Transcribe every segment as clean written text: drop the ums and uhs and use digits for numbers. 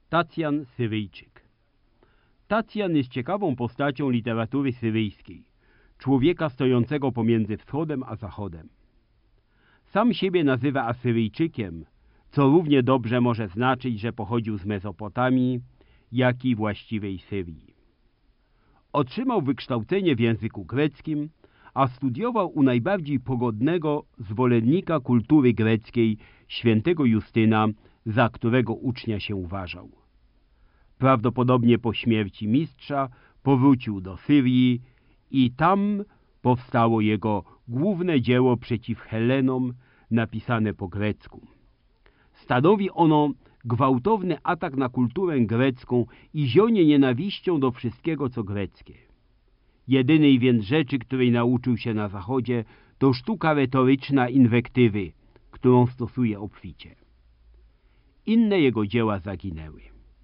Tacjan Syryjczyk. Tacjan jest ciekawą postacią literatury syryjskiej, człowieka stojącego pomiędzy wschodem a zachodem. Sam siebie nazywa Asyryjczykiem, co równie dobrze może znaczyć, że pochodził z Mezopotamii, jak i właściwej Syrii. Otrzymał wykształcenie w języku greckim, a studiował u najbardziej pogodnego zwolennika kultury greckiej, świętego Justyna, za którego ucznia się uważał. Prawdopodobnie po śmierci mistrza powrócił do Syrii i tam powstało jego główne dzieło przeciw Helenom, napisane po grecku. Stanowi ono gwałtowny atak na kulturę grecką i zionie nienawiścią do wszystkiego, co greckie. Jedynej więc rzeczy, której nauczył się na Zachodzie, to sztuka retoryczna inwektywy, którą stosuje obficie. Inne jego dzieła zaginęły.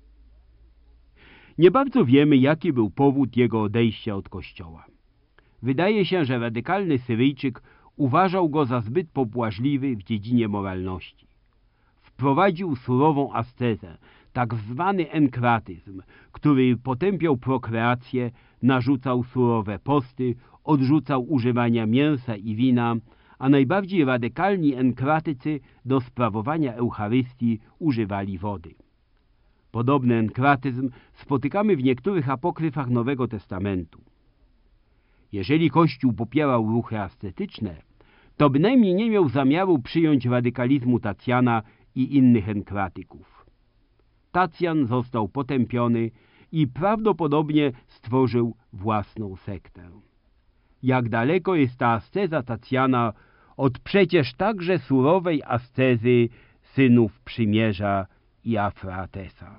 Nie bardzo wiemy, jaki był powód jego odejścia od kościoła. Wydaje się, że radykalny Syryjczyk uważał go za zbyt pobłażliwy w dziedzinie moralności. Wprowadził surową ascezę, tak zwany enkratyzm, który potępiał prokreację, narzucał surowe posty, odrzucał używania mięsa i wina, a najbardziej radykalni enkratycy do sprawowania Eucharystii używali wody. Podobny enkratyzm spotykamy w niektórych apokryfach Nowego Testamentu. Jeżeli Kościół popierał ruchy ascetyczne, to bynajmniej nie miał zamiaru przyjąć radykalizmu Tacjana i innych enkratyków. Tacjan został potępiony i prawdopodobnie stworzył własną sektę. Jak daleko jest ta asceza Tacjana od przecież także surowej ascezy synów Przymierza i Afratesa.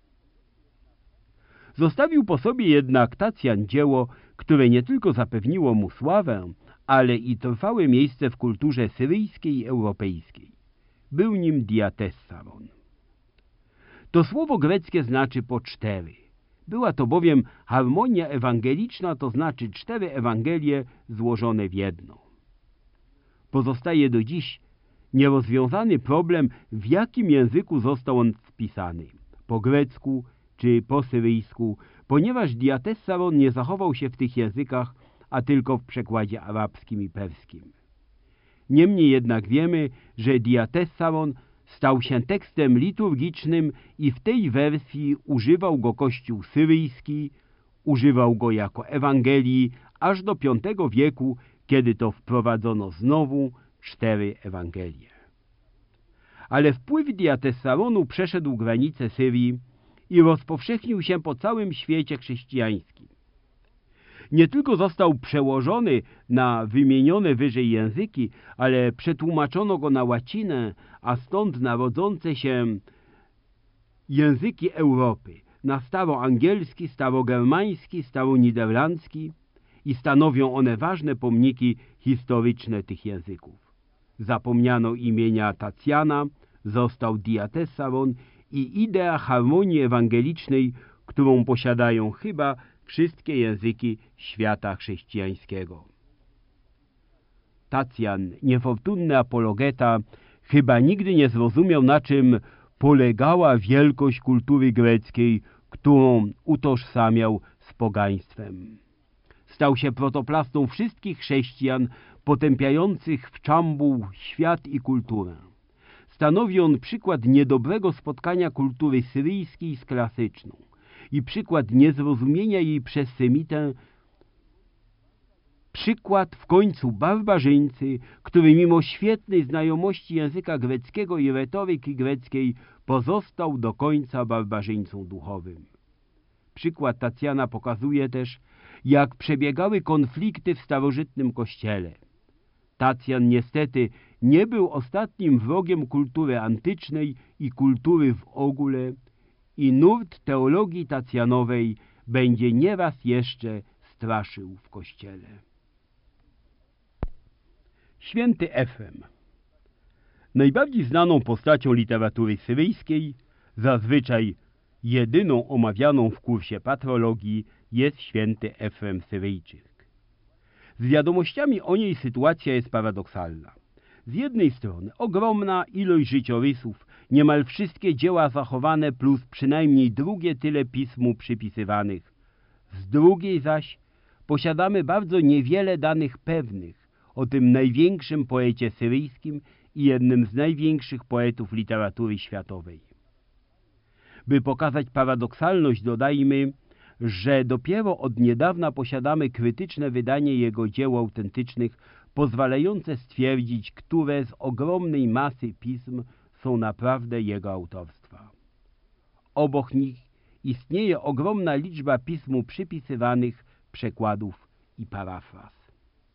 Zostawił po sobie jednak Tacjan dzieło, które nie tylko zapewniło mu sławę, ale i trwałe miejsce w kulturze syryjskiej i europejskiej. Był nim Diatessaron. To słowo greckie znaczy po 4. Była to bowiem harmonia ewangeliczna, to znaczy 4 Ewangelie złożone w jedno. Pozostaje do dziś nierozwiązany problem, w jakim języku został on spisany, po grecku czy po syryjsku, ponieważ Diatessaron nie zachował się w tych językach, a tylko w przekładzie arabskim i perskim. Niemniej jednak wiemy, że Diatessaron stał się tekstem liturgicznym i w tej wersji używał go Kościół syryjski, używał go jako Ewangelii aż do V wieku, kiedy to wprowadzono znowu 4 Ewangelie. Ale wpływ Diatessaronu przeszedł granice Syrii i rozpowszechnił się po całym świecie chrześcijańskim. Nie tylko został przełożony na wymienione wyżej języki, ale przetłumaczono go na łacinę, a stąd narodzące się języki Europy, na staroangielski, starogermański, staroniderlandzki i stanowią one ważne pomniki historyczne tych języków. Zapomniano imienia Tacjana, został Diatessaron i idea harmonii ewangelicznej, którą posiadają chyba wszystkie języki świata chrześcijańskiego. Tacjan, niefortunny apologeta, chyba nigdy nie zrozumiał, na czym polegała wielkość kultury greckiej, którą utożsamiał z pogaństwem. Stał się protoplastą wszystkich chrześcijan potępiających w czambuł świat i kulturę. Stanowi on przykład niedobrego spotkania kultury syryjskiej z klasyczną i przykład niezrozumienia jej przez Semitę, przykład w końcu barbarzyńcy, który mimo świetnej znajomości języka greckiego i retoryki greckiej pozostał do końca barbarzyńcą duchowym. Przykład Tacjana pokazuje też, jak przebiegały konflikty w starożytnym kościele. Tacjan niestety nie był ostatnim wrogiem kultury antycznej i kultury w ogóle i nurt teologii tacjanowej będzie nieraz jeszcze straszył w kościele. Święty Efrem. Najbardziej znaną postacią literatury syryjskiej, zazwyczaj jedyną omawianą w kursie patrologii, jest święty Efrem Syryjczyk. Z wiadomościami o niej sytuacja jest paradoksalna. Z jednej strony ogromna ilość życiorysów niemal wszystkie dzieła zachowane plus przynajmniej drugie tyle pism mu przypisywanych. Z drugiej zaś posiadamy bardzo niewiele danych pewnych o tym największym poecie syryjskim i jednym z największych poetów literatury światowej. By pokazać paradoksalność, dodajmy, że dopiero od niedawna posiadamy krytyczne wydanie jego dzieł autentycznych, pozwalające stwierdzić, które z ogromnej masy pism są naprawdę jego autorstwa. Obok nich istnieje ogromna liczba pism mu przypisywanych, przekładów i parafraz.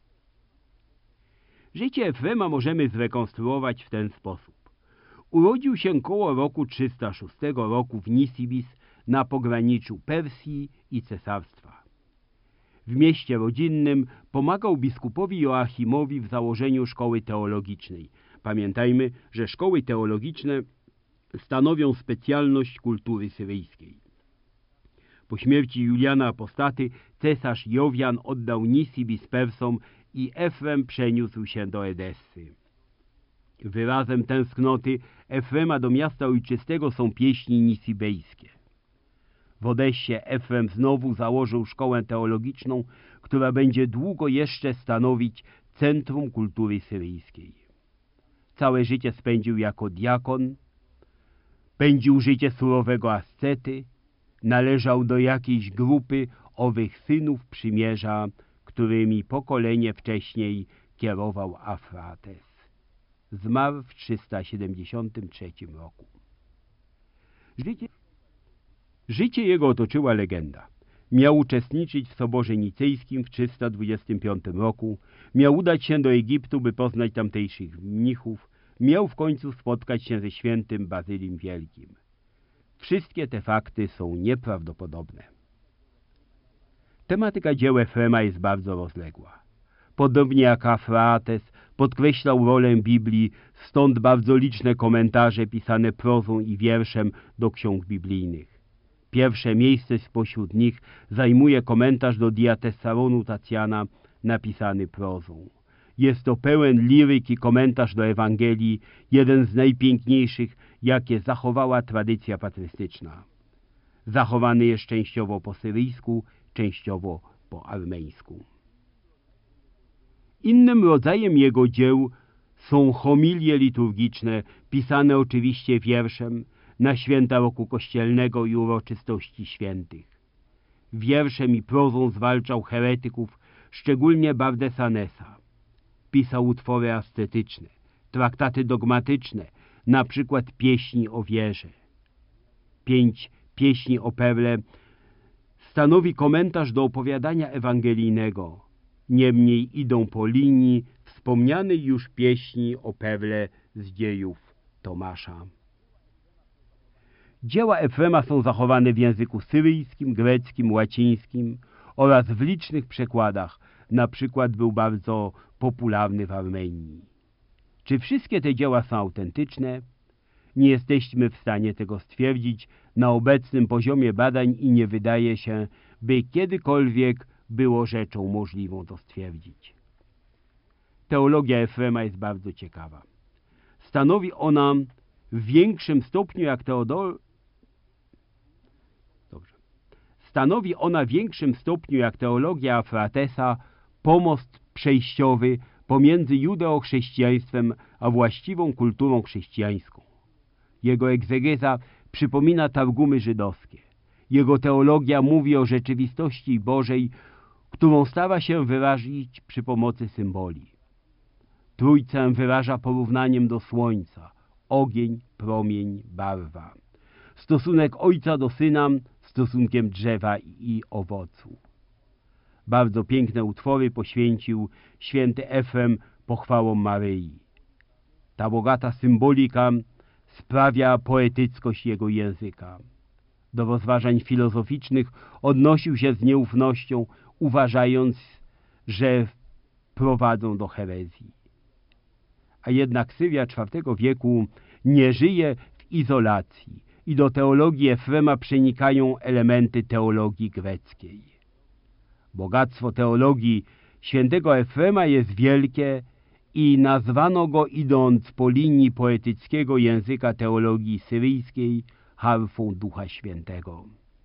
Życie Efrema możemy zrekonstruować w ten sposób. Urodził się koło roku 306 roku w Nisibis na pograniczu Persji i cesarstwa. W mieście rodzinnym pomagał biskupowi Joachimowi w założeniu szkoły teologicznej. Pamiętajmy, że szkoły teologiczne stanowią specjalność kultury syryjskiej. Po śmierci Juliana Apostaty cesarz Jowian oddał Nisibis Persom i Efrem przeniósł się do Edessy. Wyrazem tęsknoty Efrema do miasta ojczystego są pieśni nisibejskie. W Odessie Efrem znowu założył szkołę teologiczną, która będzie długo jeszcze stanowić centrum kultury syryjskiej. Całe życie spędził jako diakon, pędził życie surowego ascety, należał do jakiejś grupy owych synów przymierza, którymi pokolenie wcześniej kierował Afrates. Zmarł w 373 roku. Życie jego otoczyła legenda. Miał uczestniczyć w Soborze Nicejskim w 325 roku, miał udać się do Egiptu, by poznać tamtejszych mnichów, miał w końcu spotkać się ze świętym Bazylim Wielkim. Wszystkie te fakty są nieprawdopodobne. Tematyka dzieł Efrema jest bardzo rozległa. Podobnie jak Afrates podkreślał rolę Biblii, stąd bardzo liczne komentarze pisane prozą i wierszem do ksiąg biblijnych. Pierwsze miejsce spośród nich zajmuje komentarz do Diatessaronu Tacjana napisany prozą. Jest to pełen liryki komentarz do Ewangelii, jeden z najpiękniejszych, jakie zachowała tradycja patrystyczna. Zachowany jest częściowo po syryjsku, częściowo po armeńsku. Innym rodzajem jego dzieł są homilie liturgiczne, pisane oczywiście wierszem, na święta roku kościelnego i uroczystości świętych. Wierszem i prozą zwalczał heretyków, szczególnie Bardesanesa. Pisał utwory ascetyczne, traktaty dogmatyczne, na przykład pieśni o wierze. 5 pieśni o Perle stanowi komentarz do opowiadania ewangelijnego. Niemniej idą po linii wspomnianej już pieśni o Perle z dziejów Tomasza. Dzieła Efrema są zachowane w języku syryjskim, greckim, łacińskim oraz w licznych przekładach. Na przykład był bardzo popularny w Armenii. Czy wszystkie te dzieła są autentyczne? Nie jesteśmy w stanie tego stwierdzić na obecnym poziomie badań i nie wydaje się, by kiedykolwiek było rzeczą możliwą to stwierdzić. Teologia Efrema jest bardzo ciekawa. Stanowi ona w większym stopniu jak teologia Afratesa pomost przejściowy pomiędzy judeochrześcijaństwem a właściwą kulturą chrześcijańską. Jego egzegeza przypomina targumy żydowskie. Jego teologia mówi o rzeczywistości Bożej, którą stara się wyrazić przy pomocy symboli. Trójcę wyraża porównaniem do słońca, ogień, promień, barwa. Stosunek ojca do syna stosunkiem drzewa i owocu. Bardzo piękne utwory poświęcił święty Efrem pochwałom Maryi. Ta bogata symbolika sprawia poetyckość jego języka. Do rozważań filozoficznych odnosił się z nieufnością, uważając, że prowadzą do herezji. A jednak Syria IV wieku nie żyje w izolacji i do teologii Efrema przenikają elementy teologii greckiej. Bogactwo teologii świętego Efrema jest wielkie i nazwano go, idąc po linii poetyckiego języka teologii syryjskiej, harfą Ducha Świętego.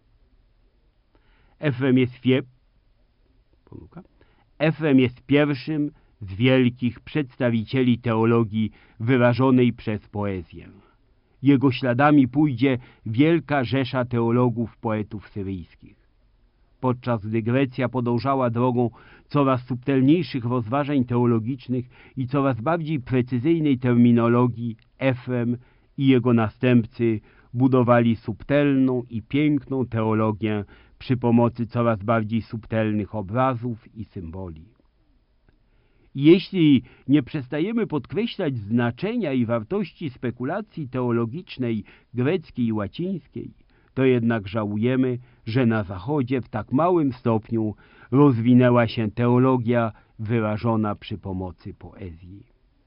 Efrem jest pierwszym z wielkich przedstawicieli teologii wyrażonej przez poezję. Jego śladami pójdzie wielka rzesza teologów, poetów syryjskich. Podczas gdy Grecja podążała drogą coraz subtelniejszych rozważań teologicznych i coraz bardziej precyzyjnej terminologii, Efrem i jego następcy budowali subtelną i piękną teologię przy pomocy coraz bardziej subtelnych obrazów i symboli. Jeśli nie przestajemy podkreślać znaczenia i wartości spekulacji teologicznej greckiej i łacińskiej, to jednak żałujemy, że na Zachodzie w tak małym stopniu rozwinęła się teologia wyrażona przy pomocy poezji.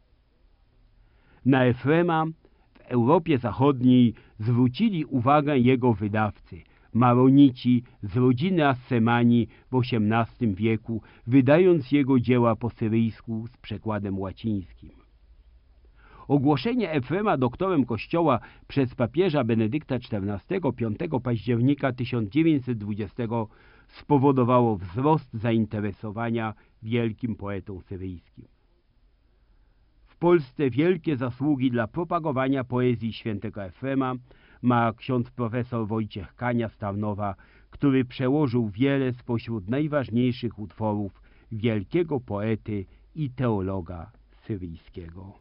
Na Efrema w Europie Zachodniej zwrócili uwagę jego wydawcy, Maronici z rodziny Assemani w XVIII wieku, wydając jego dzieła po syryjsku z przekładem łacińskim. Ogłoszenie Efrema doktorem Kościoła przez papieża Benedykta XIV 5 października 1920 spowodowało wzrost zainteresowania wielkim poetą syryjskim. W Polsce wielkie zasługi dla propagowania poezji świętego Efrema ma ksiądz profesor Wojciech Kania z Tarnowa, który przełożył wiele spośród najważniejszych utworów wielkiego poety i teologa syryjskiego.